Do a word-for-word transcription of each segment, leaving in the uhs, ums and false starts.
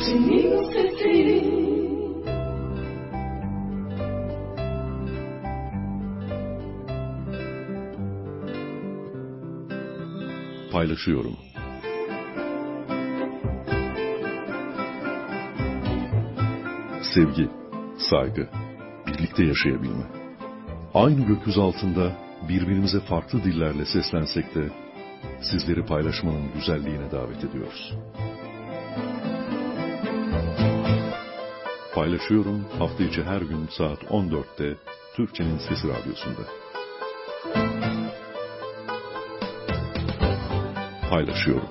Türkçenin sesi. Paylaşıyorum. Sevgi, saygı, birlikte yaşayabilme. Aynı gökyüzü altında birbirimize farklı dillerle seslensek de sizleri paylaşmanın güzelliğine davet ediyoruz. Paylaşıyorum hafta içi her gün saat on dörtte Türkçenin Sesi Radyosu'nda. Paylaşıyorum.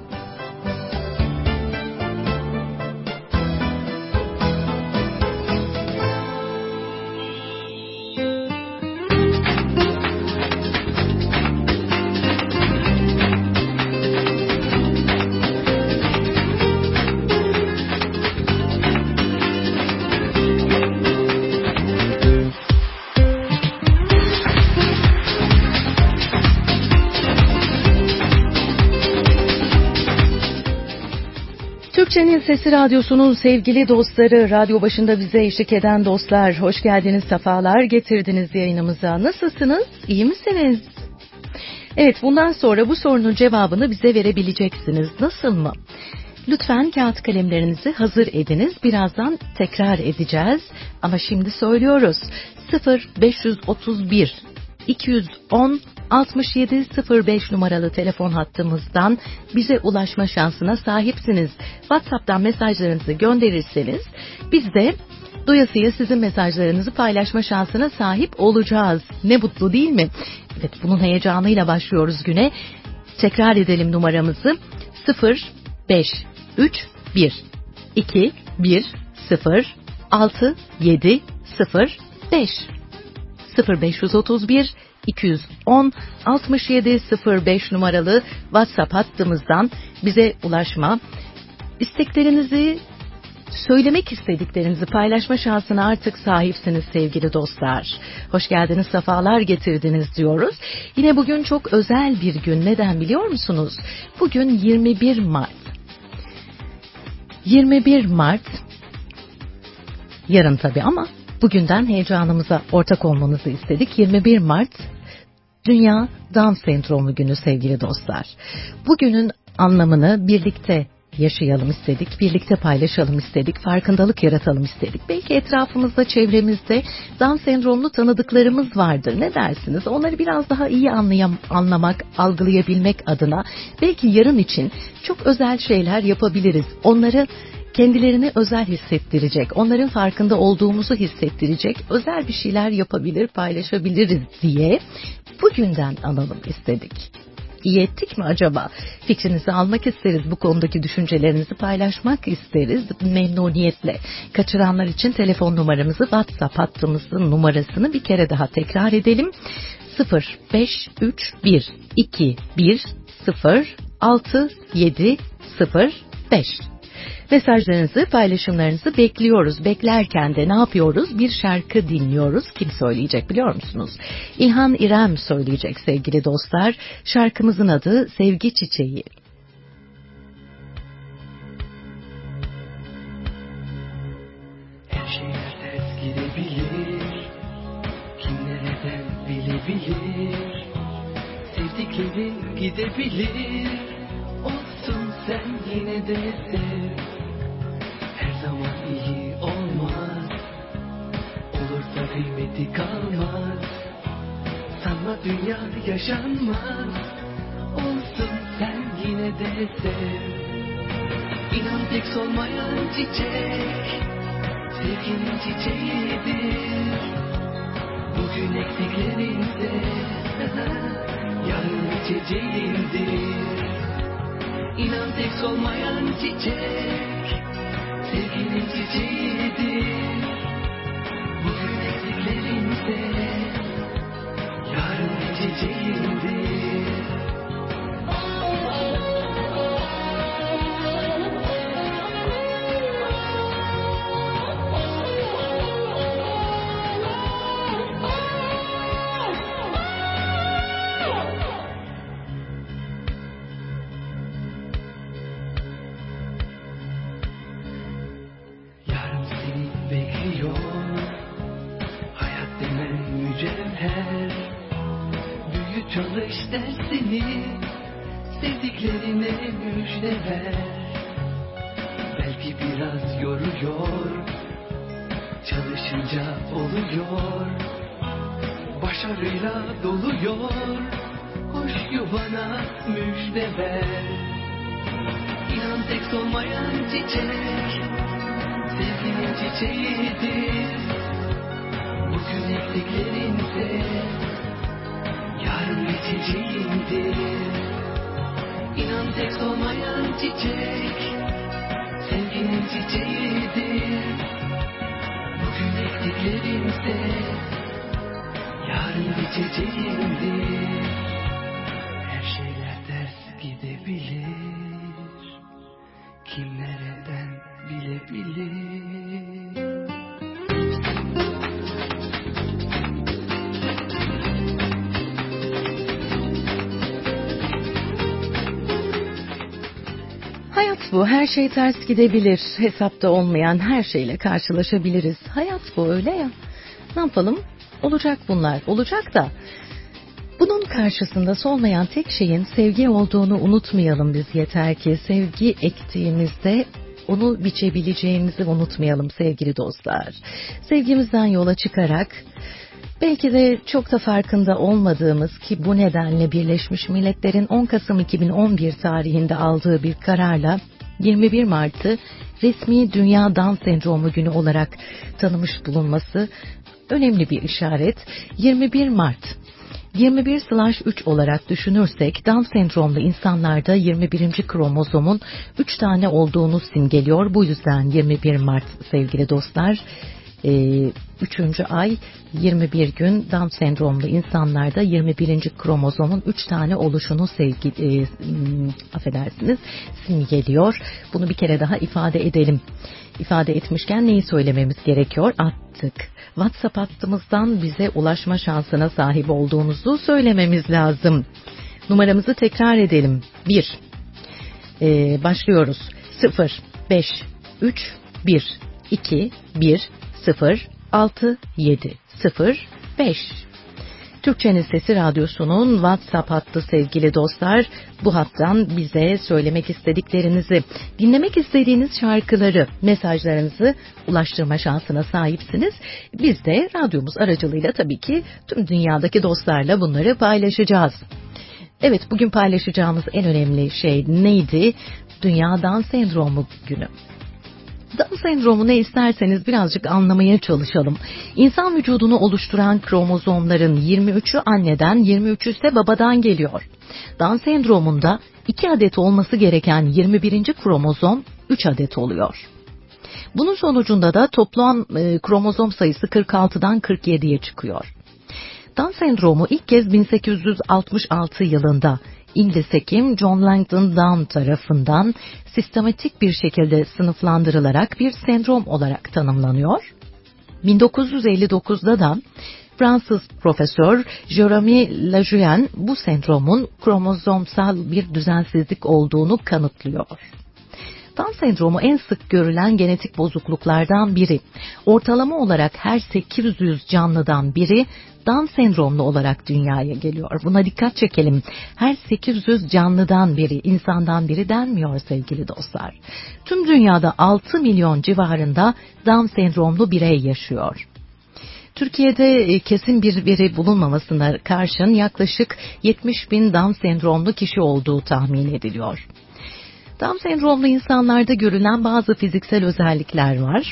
Türkçenin Sesi Radyosu'nun sevgili dostları, radyo başında bize eşlik eden dostlar, hoş geldiniz, sefalar getirdiniz yayınımıza. Nasılsınız, iyi misiniz? Evet, bundan sonra bu sorunun cevabını bize verebileceksiniz. Nasıl mı? Lütfen kağıt kalemlerinizi hazır ediniz. Birazdan tekrar edeceğiz. Ama şimdi söylüyoruz. sıfır beş otuz bir iki yüz on altmış yedi sıfır beş numaralı telefon hattımızdan bize ulaşma şansına sahipsiniz. WhatsApp'tan mesajlarınızı gönderirseniz biz de doyasıya sizin mesajlarınızı paylaşma şansına sahip olacağız. Ne mutlu değil mi? Evet, bunun heyecanıyla başlıyoruz güne. Tekrar edelim numaramızı. sıfır beş üç bir iki bir sıfır altı yedi sıfır beş sıfır beş otuz bir iki yüz on altmış yedi sıfır beş numaralı WhatsApp hattımızdan bize ulaşma, isteklerinizi, söylemek istediklerinizi paylaşma şansına artık sahipsiniz sevgili dostlar. Hoş geldiniz, sefalar getirdiniz diyoruz. Yine bugün çok özel bir gün. Neden biliyor musunuz? Bugün yirmi bir Mart. yirmi bir Mart, yarın tabii ama bugünden heyecanımıza ortak olmanızı istedik. yirmi bir Mart Dünya Down Sendromu Günü sevgili dostlar. Bugünün anlamını birlikte yaşayalım istedik, birlikte paylaşalım istedik, farkındalık yaratalım istedik. Belki etrafımızda, çevremizde Down sendromlu tanıdıklarımız vardır. Ne dersiniz? Onları biraz daha iyi anlayam, anlamak, algılayabilmek adına belki yarın için çok özel şeyler yapabiliriz. Onları kendilerini özel hissettirecek, onların farkında olduğumuzu hissettirecek özel bir şeyler yapabilir, paylaşabiliriz diye bugünden analım istedik. İyi ettik mi acaba? Fikrinizi almak isteriz, bu konudaki düşüncelerinizi paylaşmak isteriz memnuniyetle. Kaçıranlar için telefon numaramızı, WhatsApp hattımızın numarasını bir kere daha tekrar edelim. sıfır beş üç bir iki bir sıfır altı yedi sıfır beş. Mesajlarınızı, paylaşımlarınızı bekliyoruz. Beklerken de ne yapıyoruz? Bir şarkı dinliyoruz. Kim söyleyecek biliyor musunuz? İlhan İrem söyleyecek sevgili dostlar. Şarkımızın adı Sevgi Çiçeği. Her şey ters gidebilir, kimlere de bilebilir. Sevdiklerin gidebilir, olsun sen yine de sev. Her zaman iyi olmaz, olursa kıymeti kalmaz. Sanma dünya yaşanmaz, olsun sen yine de sev. İnan tek solmayan çiçek, sevginin çiçeğidir. Bugün eksiklerinde, yarın içeceğindir. İnan tek solmayan çiçek, sevginin çiçeğidir. Bugün eksiklerinde, yarın içeceğindir. geliyor. Hayat denen mücevher. Büyü çalış dersini, sevdiklerine müjde ver. Belki biraz yoruyor, çalışınca oluyor. Başarıyla doluyor, koş yuvana müjde ver. İnan tek solmayan çiçek, sevginin çiçeğidir. Bugün ektiklerinse yarın biteceğindir. İnan tek solmayan çiçek, sevginin çiçeğidir. Bugün ektiklerinse yarın biteceğindir. Her şeyler ters gidebilir, kim nereden bilebilir? Hayat bu. Her şey ters gidebilir. Hesapta olmayan her şeyle karşılaşabiliriz. Hayat bu, öyle ya. Ne yapalım? Olacak bunlar. Olacak da. Bunun karşısında solmayan tek şeyin sevgi olduğunu unutmayalım biz, yeter ki. Sevgi ektiğimizde onu biçebileceğimizi unutmayalım sevgili dostlar. Sevgimizden yola çıkarak belki de çok da farkında olmadığımız ki bu nedenle Birleşmiş Milletler'in on Kasım iki bin on bir tarihinde aldığı bir kararla yirmi bir Mart'ı resmi Dünya Down Sendromu Günü olarak tanımış bulunması önemli bir işaret. yirmi bir Mart yirmi bir slash üç olarak düşünürsek Down sendromlu insanlarda yirmi birinci kromozomun üç tane olduğunu simgeliyor. Bu yüzden yirmi bir Mart sevgili dostlar. üçüncü ay yirmi bir gün Down sendromlu insanlarda yirmi birinci kromozomun üç tane oluşunu sevgi, e, affedersiniz simgeliyor. Bunu bir kere daha ifade edelim. İfade etmişken neyi söylememiz gerekiyor? Attık. WhatsApp hattımızdan bize ulaşma şansına sahip olduğunuzu söylememiz lazım. Numaramızı tekrar edelim. bir. Ee, başlıyoruz. sıfır beş üç bir iki bir sıfır altı yedi sıfır beş. Türkçenin Sesi Radyosu'nun WhatsApp hattı sevgili dostlar. Bu hattan bize söylemek istediklerinizi, dinlemek istediğiniz şarkıları, mesajlarınızı ulaştırma şansına sahipsiniz. Biz de radyomuz aracılığıyla tabii ki tüm dünyadaki dostlarla bunları paylaşacağız. Evet, bugün paylaşacağımız en önemli şey neydi? Dünya Down Sendromu Günü. Down sendromu ne isterseniz birazcık anlamaya çalışalım. İnsan vücudunu oluşturan kromozomların yirmi üçü anneden, yirmi üçü ise babadan geliyor. Down sendromunda iki adet olması gereken yirmi birinci kromozom üç adet oluyor. Bunun sonucunda da toplam e, kromozom sayısı kırk altıdan kırk yediye çıkıyor. Down sendromu ilk kez bin sekiz yüz altmış altı yılında İngiliz hekim John Langdon Down tarafından sistematik bir şekilde sınıflandırılarak bir sendrom olarak tanımlanıyor. bin dokuz yüz elli dokuzda da Fransız profesör Jérôme Lajuyen bu sendromun kromozomsal bir düzensizlik olduğunu kanıtlıyor. Down sendromu en sık görülen genetik bozukluklardan biri. Ortalama olarak her sekiz yüz canlıdan biri Down sendromlu olarak dünyaya geliyor. Buna dikkat çekelim. Her sekiz yüz canlıdan biri, insandan biri denmiyor sevgili dostlar. Tüm dünyada altı milyon civarında Down sendromlu birey yaşıyor. Türkiye'de kesin bir veri bulunmamasına karşın yaklaşık yetmiş bin Down sendromlu kişi olduğu tahmin ediliyor. Down sendromlu insanlarda görülen bazı fiziksel özellikler var.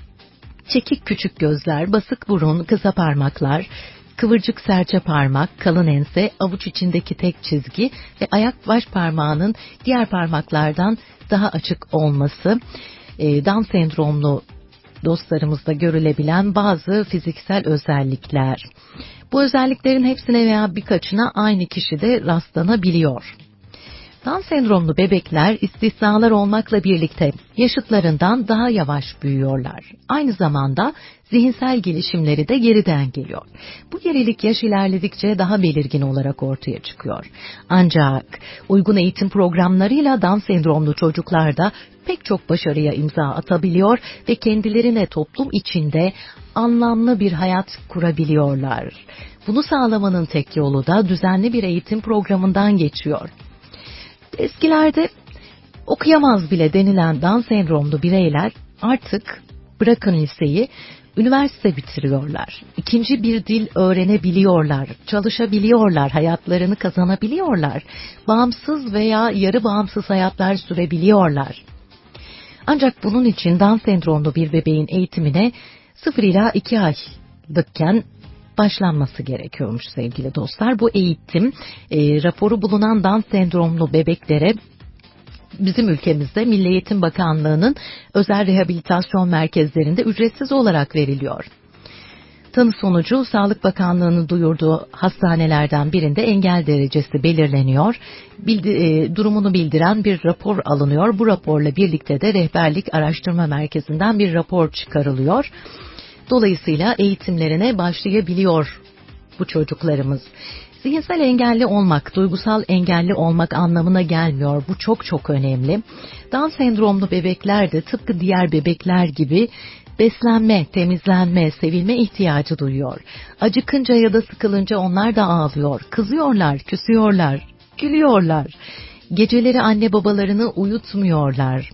Çekik küçük gözler, basık burun, kısa parmaklar, kıvırcık serçe parmak, kalın ense, avuç içindeki tek çizgi ve ayak baş parmağının diğer parmaklardan daha açık olması, Down sendromlu dostlarımızda görülebilen bazı fiziksel özellikler. Bu özelliklerin hepsine veya birkaçına aynı kişide rastlanabiliyor. Down sendromlu bebekler istisnalar olmakla birlikte yaşıtlarından daha yavaş büyüyorlar. Aynı zamanda zihinsel gelişimleri de geriden geliyor. Bu gerilik yaş ilerledikçe daha belirgin olarak ortaya çıkıyor. Ancak uygun eğitim programlarıyla Down sendromlu çocuklar da pek çok başarıya imza atabiliyor ve kendilerine toplum içinde anlamlı bir hayat kurabiliyorlar. Bunu sağlamanın tek yolu da düzenli bir eğitim programından geçiyor. Eskilerde okuyamaz bile denilen Down sendromlu bireyler artık bırakın liseyi, üniversite bitiriyorlar. İkinci bir dil öğrenebiliyorlar, çalışabiliyorlar, hayatlarını kazanabiliyorlar. Bağımsız veya yarı bağımsız hayatlar sürebiliyorlar. Ancak bunun için Down sendromlu bir bebeğin eğitimine sıfır ila iki aylıkken başlanması gerekiyormuş sevgili dostlar. Bu eğitim e, raporu bulunan Down sendromlu bebeklere bizim ülkemizde Milli Eğitim Bakanlığı'nın özel rehabilitasyon merkezlerinde ücretsiz olarak veriliyor. Tanı sonucu Sağlık Bakanlığı'nın duyurduğu hastanelerden birinde engel derecesi belirleniyor. Bildi, e, durumunu bildiren bir rapor alınıyor. Bu raporla birlikte de rehberlik araştırma merkezinden bir rapor çıkarılıyor. Dolayısıyla eğitimlerine başlayabiliyor bu çocuklarımız. Zihinsel engelli olmak, duygusal engelli olmak anlamına gelmiyor. Bu çok çok önemli. Down sendromlu bebekler de tıpkı diğer bebekler gibi beslenme, temizlenme, sevilme ihtiyacı duyuyor. Acıkınca ya da sıkılınca onlar da ağlıyor, kızıyorlar, küsüyorlar, gülüyorlar. Geceleri anne babalarını uyutmuyorlar.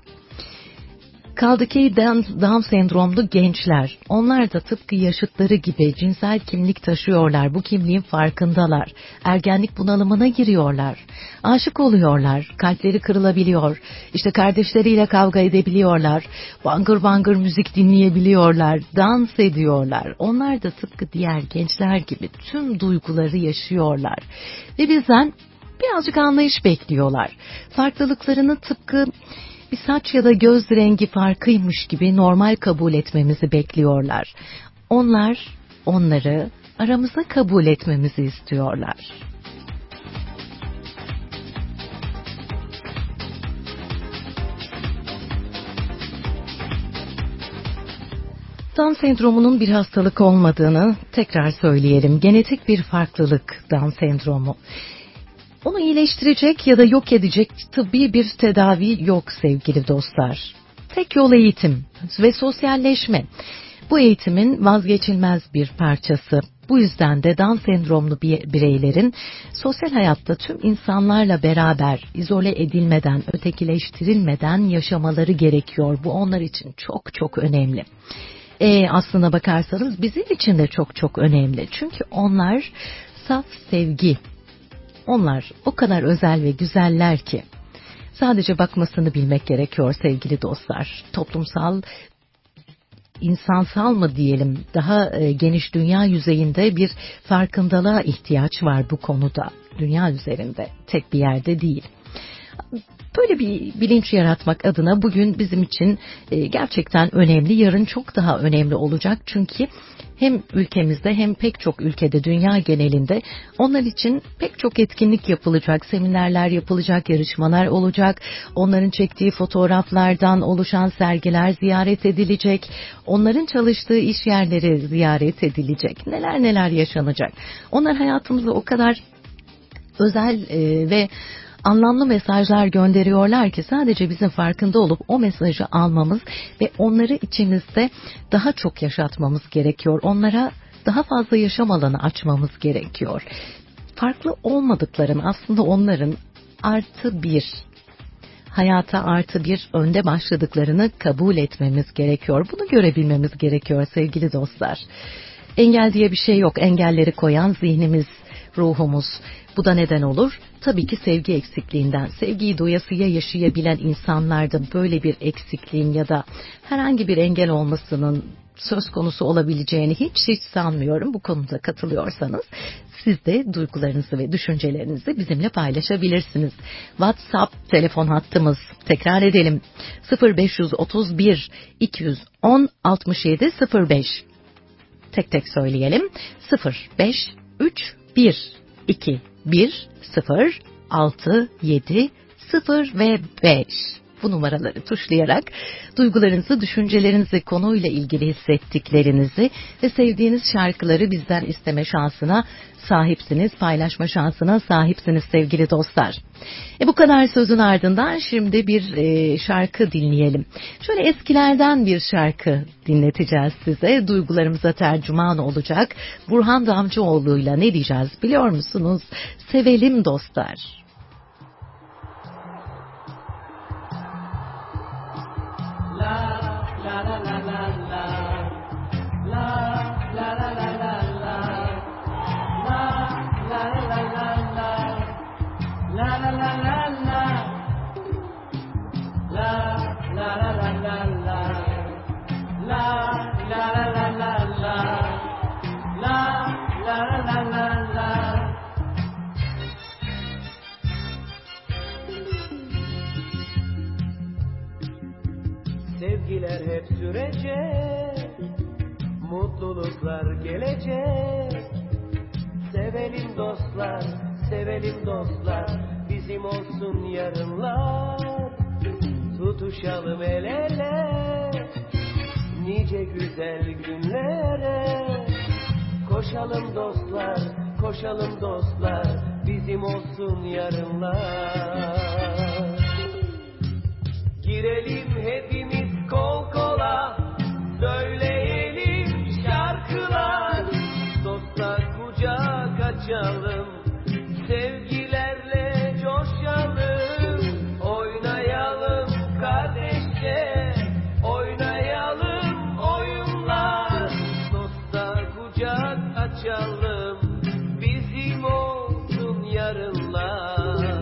Kaldı ki Down sendromlu gençler, onlar da tıpkı yaşıtları gibi cinsel kimlik taşıyorlar, bu kimliğin farkındalar, ergenlik bunalımına giriyorlar, aşık oluyorlar, kalpleri kırılabiliyor, işte kardeşleriyle kavga edebiliyorlar, bangır bangır müzik dinleyebiliyorlar, dans ediyorlar. Onlar da tıpkı diğer gençler gibi tüm duyguları yaşıyorlar ve bizden birazcık anlayış bekliyorlar. Farklılıklarını tıpkı bir saç ya da göz rengi farkıymış gibi normal kabul etmemizi bekliyorlar. Onlar, onları aramızda kabul etmemizi istiyorlar. Down sendromunun bir hastalık olmadığını tekrar söyleyelim. Genetik bir farklılık Down sendromu. Onu iyileştirecek ya da yok edecek tıbbi bir tedavi yok sevgili dostlar. Tek yol eğitim ve sosyalleşme. Bu eğitimin vazgeçilmez bir parçası. Bu yüzden de Down sendromlu bireylerin sosyal hayatta tüm insanlarla beraber izole edilmeden, ötekileştirilmeden yaşamaları gerekiyor. Bu onlar için çok çok önemli. E, aslına bakarsanız bizim için de çok çok önemli. Çünkü onlar saf sevgi. Onlar o kadar özel ve güzeller ki sadece bakmasını bilmek gerekiyor sevgili dostlar. Toplumsal, insansal mı diyelim, daha geniş dünya yüzeyinde bir farkındalığa ihtiyaç var bu konuda. Dünya üzerinde, tek bir yerde değil. Böyle bir bilinç yaratmak adına bugün bizim için gerçekten önemli, yarın çok daha önemli olacak. Çünkü hem ülkemizde hem pek çok ülkede, dünya genelinde onlar için pek çok etkinlik yapılacak, seminerler yapılacak, yarışmalar olacak. Onların çektiği fotoğraflardan oluşan sergiler ziyaret edilecek. Onların çalıştığı iş yerleri ziyaret edilecek. Neler neler yaşanacak. Onlar hayatımıza o kadar özel e, ve anlamlı mesajlar gönderiyorlar ki sadece bizim farkında olup o mesajı almamız ve onları içimizde daha çok yaşatmamız gerekiyor. Onlara daha fazla yaşam alanı açmamız gerekiyor. Farklı olmadıklarını, aslında onların artı bir, hayata artı bir önde başladıklarını kabul etmemiz gerekiyor. Bunu görebilmemiz gerekiyor sevgili dostlar. Engel diye bir şey yok. Engelleri koyan zihnimiz, ruhumuz. Bu da neden olur? Tabii ki sevgi eksikliğinden. Sevgiyi doyasıya yaşayabilen insanlarda böyle bir eksikliğin ya da herhangi bir engel olmasının söz konusu olabileceğini hiç hiç sanmıyorum. Bu konuda katılıyorsanız siz de duygularınızı ve düşüncelerinizi bizimle paylaşabilirsiniz. WhatsApp telefon hattımız, tekrar edelim, sıfır beş otuz bir iki yüz on altmış yedi sıfır beş. Tek tek söyleyelim. sıfır beş üç bir iki bir sıfır altı yedi sıfır ve beş. Bu numaraları tuşlayarak duygularınızı, düşüncelerinizi, konuyla ilgili hissettiklerinizi ve sevdiğiniz şarkıları bizden isteme şansına sahipsiniz, paylaşma şansına sahipsiniz sevgili dostlar. E bu kadar sözün ardından şimdi bir e, şarkı dinleyelim. Şöyle eskilerden bir şarkı dinleteceğiz size. Duygularımıza tercüman olacak. Burhan Damcıoğlu'yla ne diyeceğiz biliyor musunuz? Sevelim dostlar. Sevgiler hep sürecek, mutluluklar gelecek. Sevelim dostlar, sevelim dostlar, bizim olsun yarınlar. Tutuşalım el ele, nice güzel günlere. Koşalım dostlar, koşalım dostlar, bizim olsun yarınlar. Girelim hepimiz kol kola, söyleyelim şarkılar. Dosta kucak açalım, sevgilerle coşalım. Oynayalım kardeşçe, oynayalım oyunlar. Dosta kucak açalım, bizim olsun yarınlar.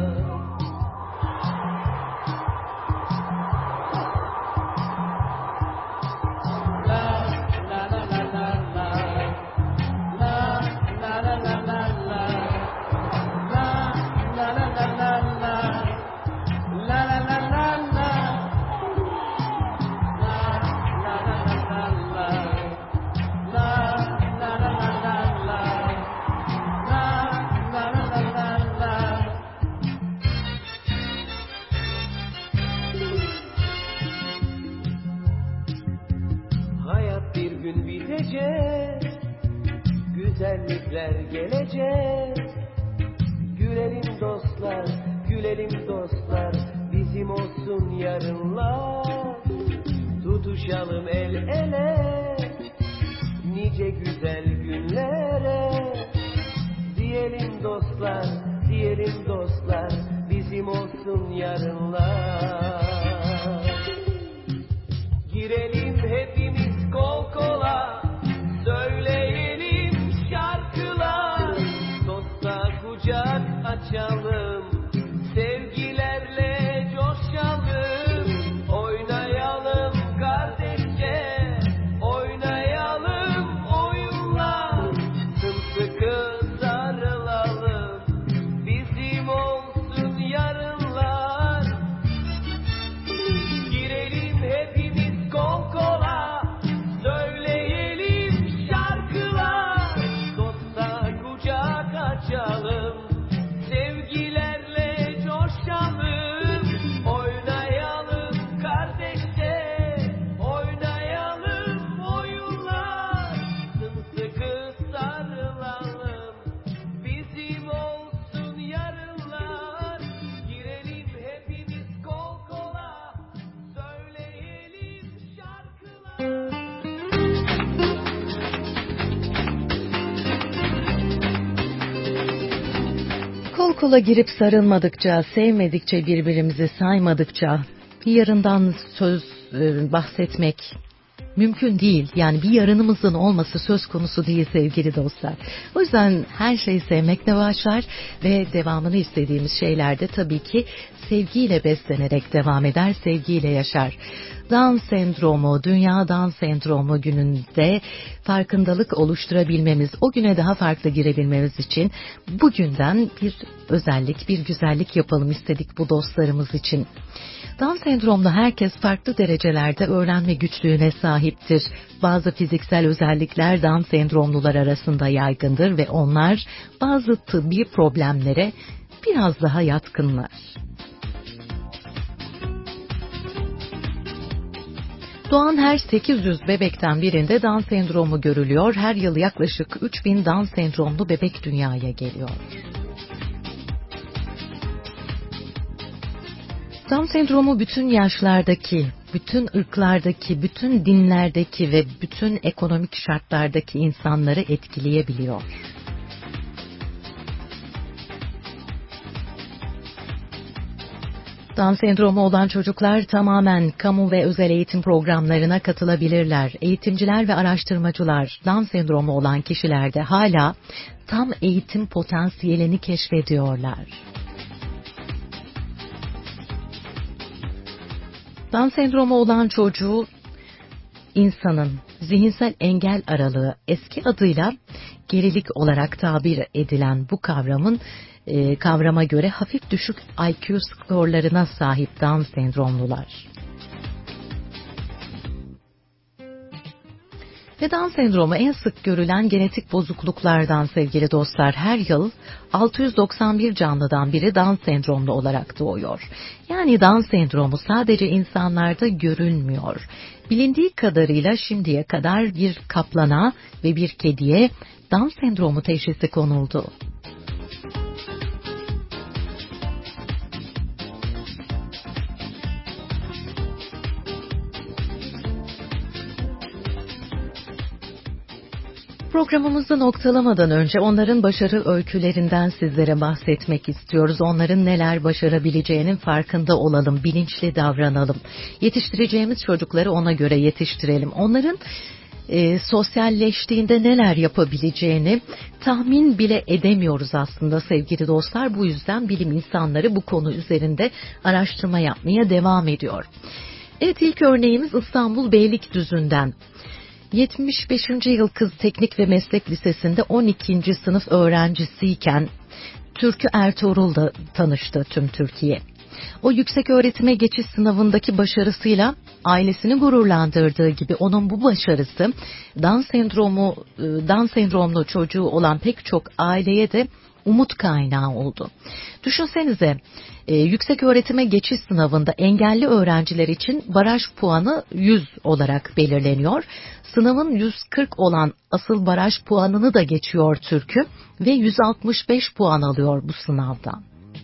Güzellikler gelecek. Gülelim dostlar, gülelim dostlar, bizim olsun yarınlar. Tutuşalım el ele, nice güzel günlere. Diyelim dostlar, diyelim dostlar, bizim olsun yarınlar. Girelim hepimiz kol kola, söyleyelim şarkılar. Dosta kucak açalım, sevgilerle coşalım. Oynayalım kardeşçe, oynayalım oyunlar. Sımsıkı sarılalım, bizim olsun yarınlar. Girelim hepimiz kol kola, söyleyelim şarkılar. Dosta kucak açalım, sevgilerle coşalım. Oynayalım kardeşçe, oynayalım oyunlar. Sımsıkı sarılalım, bizim olsun yarınlar. Girelim hepimiz kol kola, söyleyelim şarkılar. Kol kola girip sarılmadıkça, sevmedikçe, birbirimizi saymadıkça bir yarından söz e, bahsetmek mümkün değil. Yani bir yarınımızın olması söz konusu değil sevgili dostlar. O yüzden her şeyi sevmekle başlar ve devamını istediğimiz şeylerde tabii ki sevgiyle beslenerek devam eder, sevgiyle yaşar. Down sendromu, Dünya Down sendromu gününde farkındalık oluşturabilmemiz, o güne daha farklı girebilmemiz için bugünden bir özellik, bir güzellik yapalım istedik bu dostlarımız için. Down sendromlu herkes farklı derecelerde öğrenme güçlüğüne sahiptir. Bazı fiziksel özellikler Down sendromlular arasında yaygındır ve onlar bazı tıbbi problemlere biraz daha yatkınlar. Doğan her sekiz yüz bebekten birinde Down sendromu görülüyor. Her yıl yaklaşık üç bin Down sendromlu bebek dünyaya geliyor. Down sendromu bütün yaşlardaki, bütün ırklardaki, bütün dinlerdeki ve bütün ekonomik şartlardaki insanları etkileyebiliyor. Down sendromu olan çocuklar tamamen kamu ve özel eğitim programlarına katılabilirler. Eğitimciler ve araştırmacılar Down sendromu olan kişilerde hala tam eğitim potansiyelini keşfediyorlar. Down sendromu olan çocuğu insanın zihinsel engel aralığı, eski adıyla gerilik olarak tabir edilen bu kavramın e, kavrama göre hafif düşük I Q skorlarına sahip Down sendromlular. Ve Down sendromu en sık görülen genetik bozukluklardan sevgili dostlar. Her yıl altı yüz doksan bir canlıdan biri Down sendromlu olarak doğuyor. Yani Down sendromu sadece insanlarda görülmüyor. Bilindiği kadarıyla şimdiye kadar bir kaplana ve bir kediye Down sendromu teşhisi konuldu. Programımızı noktalamadan önce onların başarı öykülerinden sizlere bahsetmek istiyoruz. Onların neler başarabileceğinin farkında olalım, bilinçli davranalım. Yetiştireceğimiz çocukları ona göre yetiştirelim. Onların e, sosyalleştiğinde neler yapabileceğini tahmin bile edemiyoruz aslında sevgili dostlar. Bu yüzden bilim insanları bu konu üzerinde araştırma yapmaya devam ediyor. Evet, ilk örneğimiz İstanbul Beylikdüzü'nden. yetmiş beşinci yıl Kız Teknik ve Meslek Lisesi'nde on ikinci sınıf öğrencisiyken Türkü Ertuğrul'la tanıştı tüm Türkiye. O yüksek öğretime geçiş sınavındaki başarısıyla ailesini gururlandırdığı gibi onun bu başarısı Down sendromu, Down sendromlu çocuğu olan pek çok aileye de umut kaynağı oldu. Düşünsenize, e, yüksek öğretime geçiş sınavında engelli öğrenciler için baraj puanı yüz olarak belirleniyor. Sınavın yüz kırk olan asıl baraj puanını da geçiyor Türkü ve yüz altmış beş puan alıyor bu sınavdan.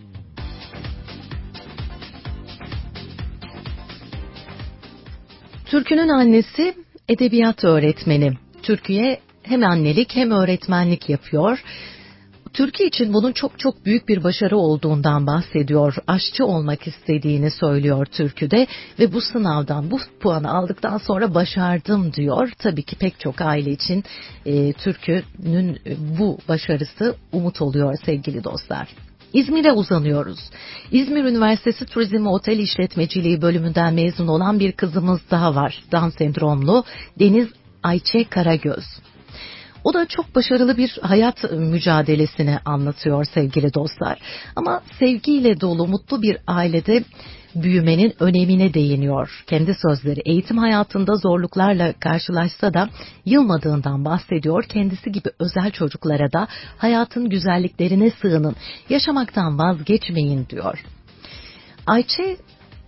Türkü'nün annesi edebiyat öğretmeni. Türkü'ye hem annelik hem öğretmenlik yapıyor. Türkiye için bunun çok çok büyük bir başarı olduğundan bahsediyor. Aşçı olmak istediğini söylüyor Türkü'de ve bu sınavdan bu puanı aldıktan sonra başardım diyor. Tabii ki pek çok aile için e, Türkü'nün bu başarısı umut oluyor sevgili dostlar. İzmir'e uzanıyoruz. İzmir Üniversitesi Turizm ve Otel İşletmeciliği bölümünden mezun olan bir kızımız daha var. Down sendromlu Deniz Ayçe Karagöz. O da çok başarılı bir hayat mücadelesini anlatıyor sevgili dostlar. Ama sevgiyle dolu mutlu bir ailede büyümenin önemine değiniyor. Kendi sözleri, eğitim hayatında zorluklarla karşılaşsa da yılmadığından bahsediyor. Kendisi gibi özel çocuklara da hayatın güzelliklerine sığının, yaşamaktan vazgeçmeyin diyor. Ayçe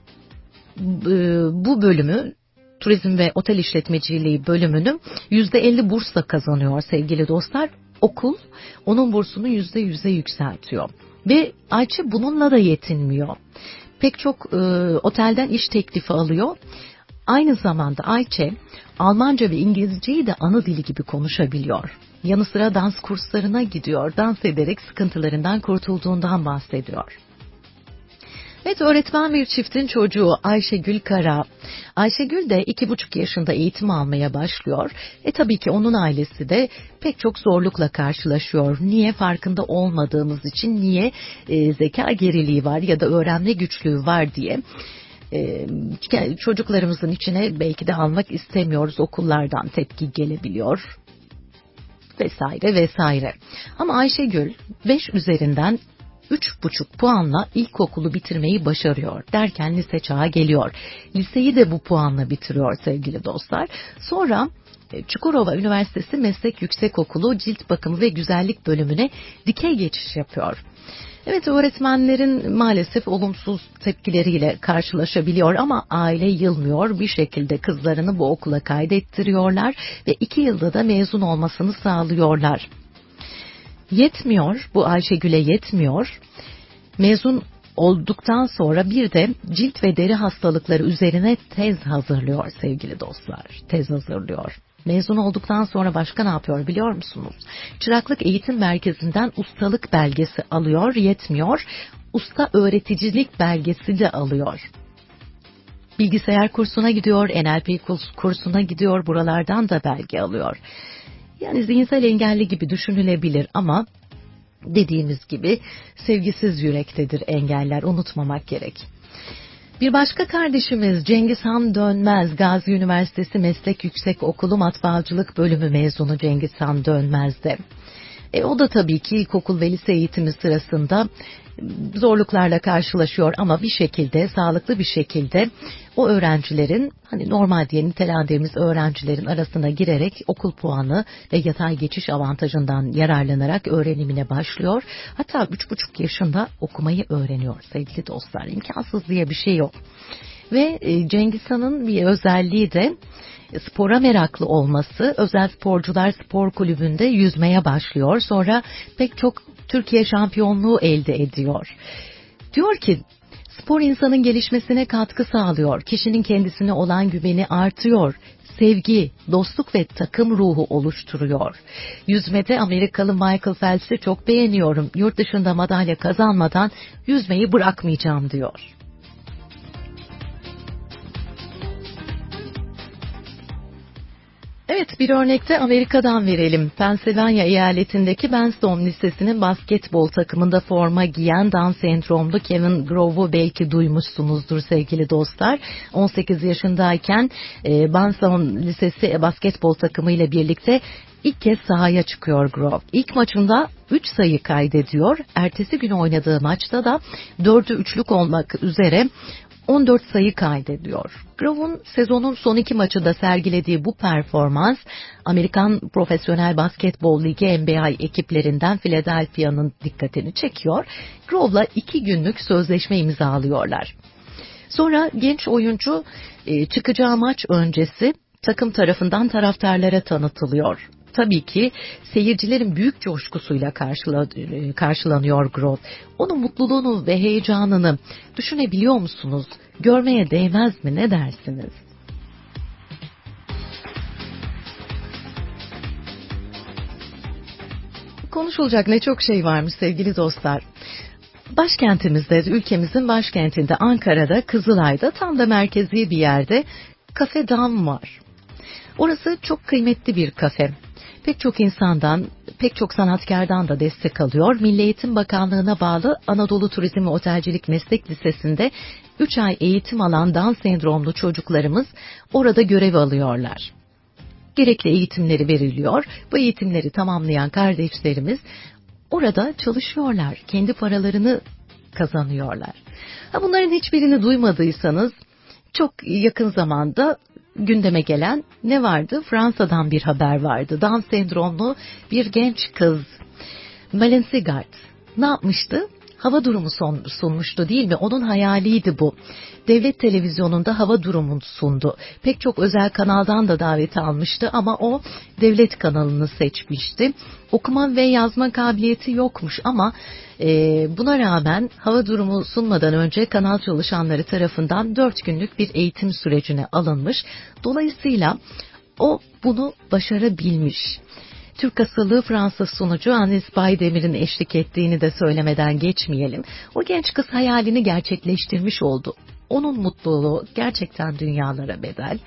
bu bölümü, Turizm ve Otel İşletmeciliği bölümünü yüzde elli bursla kazanıyor sevgili dostlar. Okul onun bursunu yüzde yüze yükseltiyor. Ve Ayçe bununla da yetinmiyor. Pek çok e, otelden iş teklifi alıyor. Aynı zamanda Ayçe Almanca ve İngilizceyi de ana dili gibi konuşabiliyor. Yanı sıra dans kurslarına gidiyor. Dans ederek sıkıntılarından kurtulduğundan bahsediyor. Evet, öğretmen bir çiftin çocuğu Ayşegül Kara. Ayşegül de iki buçuk yaşında eğitim almaya başlıyor. E tabii ki onun ailesi de pek çok zorlukla karşılaşıyor. Niye? Farkında olmadığımız için, niye e, zeka geriliği var ya da öğrenme güçlüğü var diye e, çocuklarımızın içine belki de almak istemiyoruz. Okullardan tepki gelebiliyor vesaire vesaire. Ama Ayşegül beş üzerinden üç buçuk puanla ilkokulu bitirmeyi başarıyor. Derken lise çağı geliyor. Liseyi de bu puanla bitiriyor sevgili dostlar. Sonra Çukurova Üniversitesi Meslek Yüksekokulu Cilt Bakımı ve Güzellik bölümüne dikey geçiş yapıyor. Evet, öğretmenlerin maalesef olumsuz tepkileriyle karşılaşabiliyor ama aile yılmıyor. Bir şekilde kızlarını bu okula kaydettiriyorlar ve iki yılda da mezun olmasını sağlıyorlar. Yetmiyor, bu Ayşegül'e yetmiyor. Mezun olduktan sonra bir de cilt ve deri hastalıkları üzerine tez hazırlıyor sevgili dostlar. Tez hazırlıyor. Mezun olduktan sonra başka ne yapıyor biliyor musunuz? Çıraklık Eğitim Merkezi'nden ustalık belgesi alıyor, yetmiyor. Usta öğreticilik belgesi de alıyor. Bilgisayar kursuna gidiyor, N L P kursuna gidiyor, buralardan da belge alıyor. Yani zihinsel engelli gibi düşünülebilir ama dediğimiz gibi sevgisiz yürektedir engeller, unutmamak gerek. Bir başka kardeşimiz Cengizhan Dönmez, Gazi Üniversitesi Meslek Yüksekokulu Matbaacılık Bölümü mezunu Cengizhan Dönmez'de. E, o da tabii ki ilkokul ve lise eğitimi sırasında zorluklarla karşılaşıyor ama bir şekilde, sağlıklı bir şekilde o öğrencilerin, hani normal diye nitelendirdiğimiz öğrencilerin arasına girerek okul puanı ve yatay geçiş avantajından yararlanarak öğrenimine başlıyor. Hatta üç buçuk yaşında okumayı öğreniyor sevgili dostlar. İmkansız diye bir şey yok. Ve Cengizhan'ın bir özelliği de spora meraklı olması. Özel Sporcular Spor Kulübü'nde yüzmeye başlıyor. Sonra pek çok Türkiye şampiyonluğu elde ediyor. Diyor ki spor insanın gelişmesine katkı sağlıyor. Kişinin kendisine olan güveni artıyor. Sevgi, dostluk ve takım ruhu oluşturuyor. Yüzmede Amerikalı Michael Phelps'i çok beğeniyorum. Yurt dışında madalya kazanmadan yüzmeyi bırakmayacağım diyor. Evet, bir örnekte Amerika'dan verelim. Pennsylvania eyaletindeki Benson Lisesi'nin basketbol takımında forma giyen Down sendromlu Kevin Grove'u belki duymuşsunuzdur sevgili dostlar. on sekiz yaşındayken e, Benson Lisesi basketbol takımıyla birlikte ilk kez sahaya çıkıyor Grove. İlk maçında üç sayı kaydediyor. Ertesi gün oynadığı maçta da dördü üçlük olmak üzere on dört sayı kaydediyor. Grove'un sezonun son iki maçında sergilediği bu performans, Amerikan Profesyonel Basketbol Ligi N B A ekiplerinden Philadelphia'nın dikkatini çekiyor. Grove'la iki günlük sözleşme imzalıyorlar. Sonra genç oyuncu çıkacağı maç öncesi takım tarafından taraftarlara tanıtılıyor. Tabii ki seyircilerin büyük coşkusuyla karşılanıyor Grove. Onun mutluluğunu ve heyecanını düşünebiliyor musunuz? Görmeye değmez mi? Ne dersiniz? Konuşulacak ne çok şey varmış sevgili dostlar. Başkentimizde, ülkemizin başkentinde Ankara'da, Kızılay'da tam da merkezi bir yerde Kafe Dam var. Orası çok kıymetli bir kafe. Pek çok insandan, pek çok sanatkardan da destek alıyor. Milli Eğitim Bakanlığı'na bağlı Anadolu Turizm ve Otelcilik Meslek Lisesi'nde üç ay eğitim alan Down sendromlu çocuklarımız orada görev alıyorlar. Gerekli eğitimleri veriliyor. Bu eğitimleri tamamlayan kardeşlerimiz orada çalışıyorlar. Kendi paralarını kazanıyorlar. Bunların hiçbirini duymadıysanız çok yakın zamanda gündeme gelen ne vardı? Fransa'dan bir haber vardı. Down sendromlu bir genç kız, Malin Sigard, ne yapmıştı? Hava durumu son, sunmuştu değil mi? Onun hayaliydi bu. Devlet televizyonunda hava durumunu sundu. Pek çok özel kanaldan da davet almıştı ama o devlet kanalını seçmişti. Okuma ve yazma kabiliyeti yokmuş ama e, buna rağmen hava durumu sunmadan önce kanal çalışanları tarafından dört günlük bir eğitim sürecine alınmış. Dolayısıyla o bunu başarabilmiş. Türk asıllı Fransız sunucu Anis Baydemir'in eşlik ettiğini de söylemeden geçmeyelim. O genç kız hayalini gerçekleştirmiş oldu. Onun mutluluğu gerçekten dünyalara bedel.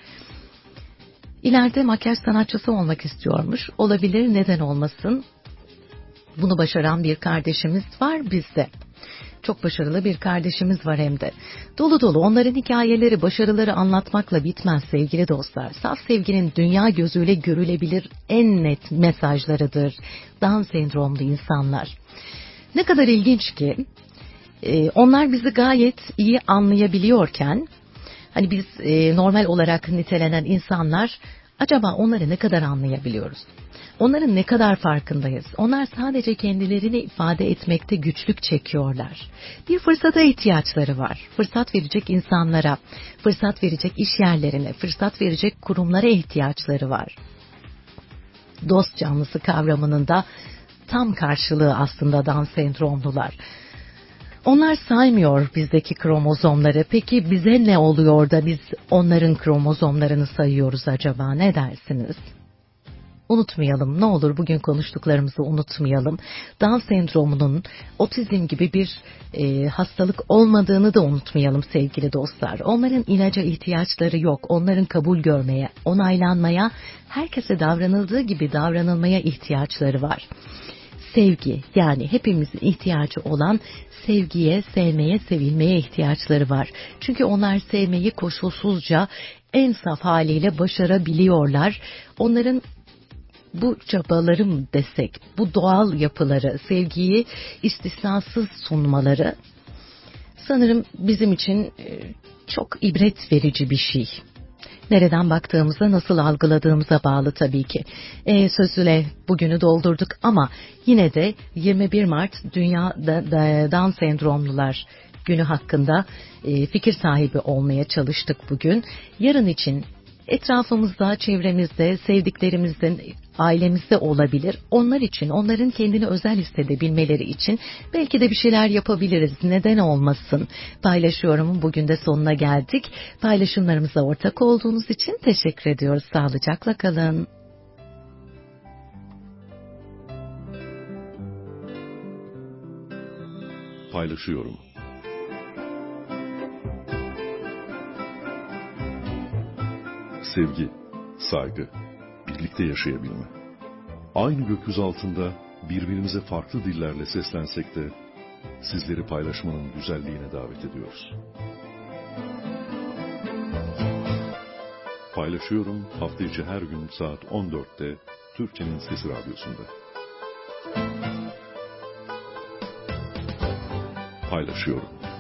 İleride makyaj sanatçısı olmak istiyormuş. Olabilir, neden olmasın? Bunu başaran bir kardeşimiz var bizde. Çok başarılı bir kardeşimiz var hem de. Dolu dolu onların hikayeleri, başarıları anlatmakla bitmez sevgili dostlar. Saf sevginin dünya gözüyle görülebilir en net mesajlarıdır Down sendromlu insanlar. Ne kadar ilginç ki e, onlar bizi gayet iyi anlayabiliyorken, hani biz e, normal olarak nitelenen insanlar Acaba onları ne kadar anlayabiliyoruz? Onların ne kadar farkındayız? Onlar sadece kendilerini ifade etmekte güçlük çekiyorlar. Bir fırsata ihtiyaçları var. Fırsat verecek insanlara, fırsat verecek iş yerlerine, fırsat verecek kurumlara ihtiyaçları var. Dost canlısı kavramının da tam karşılığı aslında Down sendromlular. Onlar saymıyor bizdeki kromozomları. Peki bize ne oluyor da biz onların kromozomlarını sayıyoruz acaba? Ne dersiniz? Unutmayalım, ne olur bugün konuştuklarımızı unutmayalım. Down sendromunun otizm gibi bir e, hastalık olmadığını da unutmayalım sevgili dostlar. Onların ilaca ihtiyaçları yok. Onların kabul görmeye, onaylanmaya, herkese davranıldığı gibi davranılmaya ihtiyaçları var. Sevgi, yani hepimizin ihtiyacı olan sevgiye, sevmeye, sevilmeye ihtiyaçları var. Çünkü onlar sevmeyi koşulsuzca en saf haliyle başarabiliyorlar. Onların bu çabaları mı desek, bu doğal yapıları, sevgiyi istisnasız sunmaları sanırım bizim için çok ibret verici bir şey. Nereden baktığımıza, nasıl algıladığımıza bağlı tabii ki. E, sözüyle bugünü doldurduk ama yine de yirmi bir Mart Dünya Down Sendromlular Günü hakkında e, fikir sahibi olmaya çalıştık bugün. Yarın için etrafımızda, çevremizde, sevdiklerimizin, ailemizde olabilir. Onlar için, onların kendini özel hissedebilmeleri için belki de bir şeyler yapabiliriz. Neden olmasın? Paylaşıyorum. Bugün de sonuna geldik. Paylaşımlarımıza ortak olduğunuz için teşekkür ediyoruz. Sağlıcakla kalın. Paylaşıyorum. Sevgi, saygı, birlikte yaşayabilme. Aynı gökyüzü altında birbirimize farklı dillerle seslensek de sizleri paylaşmanın güzelliğine davet ediyoruz. Paylaşıyorum hafta içi her gün saat on dörtte Türkçenin Sesi Radyosu'nda. Paylaşıyorum.